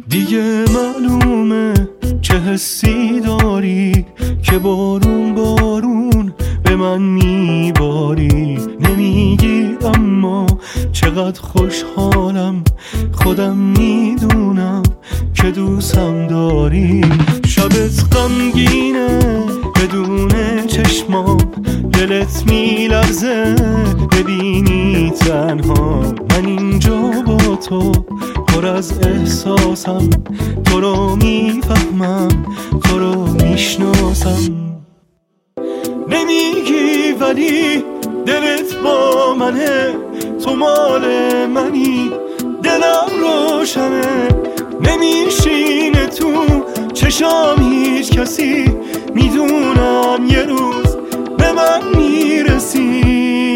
دیگه معلومه چه حسی داری که بارون بارون به من میباری. نمیگی اما چقدر خوشحالم، خودم میدونم که دوستم داری. شبت غمگینه بدون چشمام، دلت میلرزه ببینی تنها. من اینجا با تو پر از احساسم، تو رو میفهمم، تو رو میشناسم. نمیگی ولی دلت با منه، تو مال منی، دلم روشنه. نمیشینه تو چشام هیچ کسی، میدونم یه روز به من میرسی.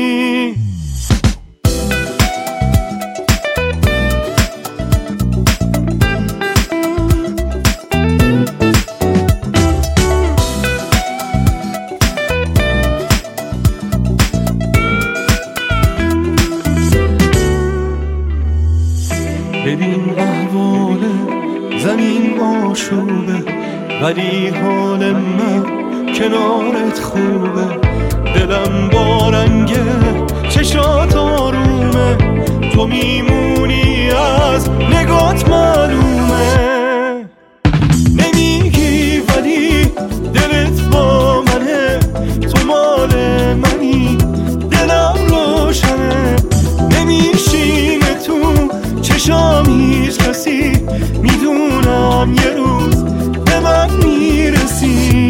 ببین احوال زمین آشوبه، ولی حال من کنارت خوبه. دلم با رنگه چشات آرومه، تو میمونی از نگات معلومه. نمیگی ولی دلت با منه، تو مال منی، دلم روشنه. نمیشینه تو چشام هیچ کسی، میدونم یه روز به من میرسی.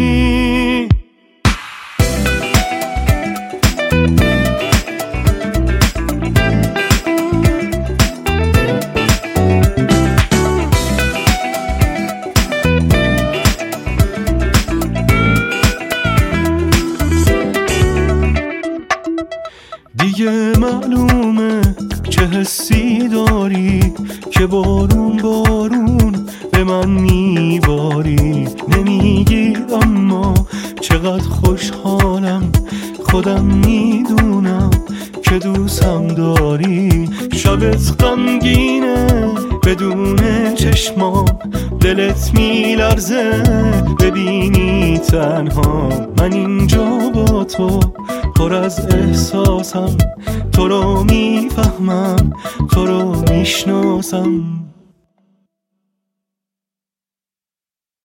دیگه معلومه چه حسی داری که بارون بارون به من میباری. نمیگی اما چقدر خوشحالم، خودم میدونم که دوستم داری. شبت غمگینه بدون چشمام، دلت میلرزه ببینی تنها. من اینجا با تو پر از احساسم، تو رو میفهمم، تو رو میشناسم.